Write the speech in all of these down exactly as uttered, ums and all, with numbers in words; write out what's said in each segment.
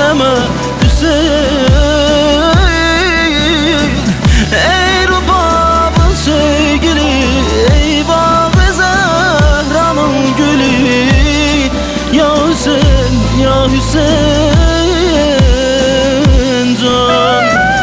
zemzeme Hüseyin. Ey rubabın sevgili, ey Bağı Zehra'nın gülü, ya Hüseyin, ya Hüseyin can.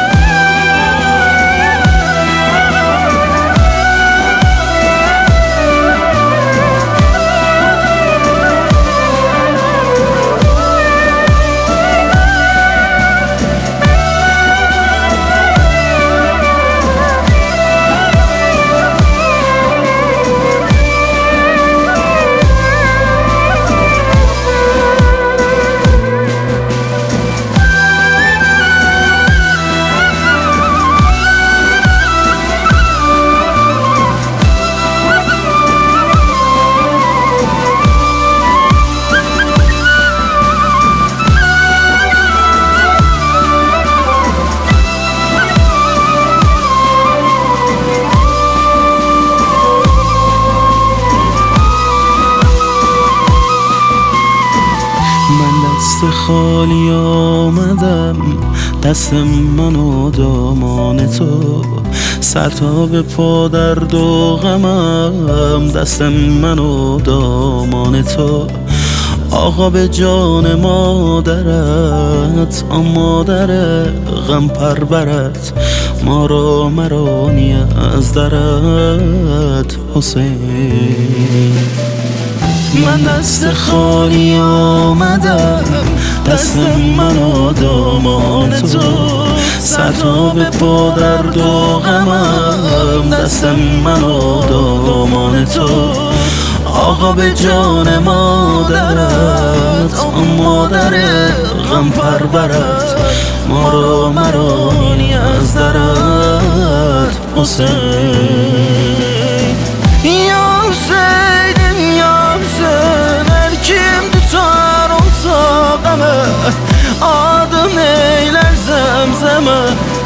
من دست خالی آمدم، دست من و دامان تو، سر تا به پا درد و غمم، دست من و دامان تو. آقا به جان مادرت، آن مادر غم پرورت، ما را مرانی از درت حسین. من دست خالی آمدم، دست من و دامان تو، سر تا به پا درد و غمم، دست من و دامان تو. آقا به جان مادرت، آن مادر غم پرورت، ما را مرانی از درت حسین. یا حسین، یا حسین، هر kim tutar olsa qəmə، adın eylər zəmzəmə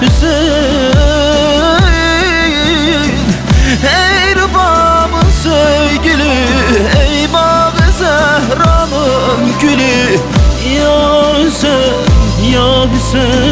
Hüseyin. Ey rubabın sevgili, ey Bağı Zehra'nın gülü, ya Hüseyin, ya Hüseyin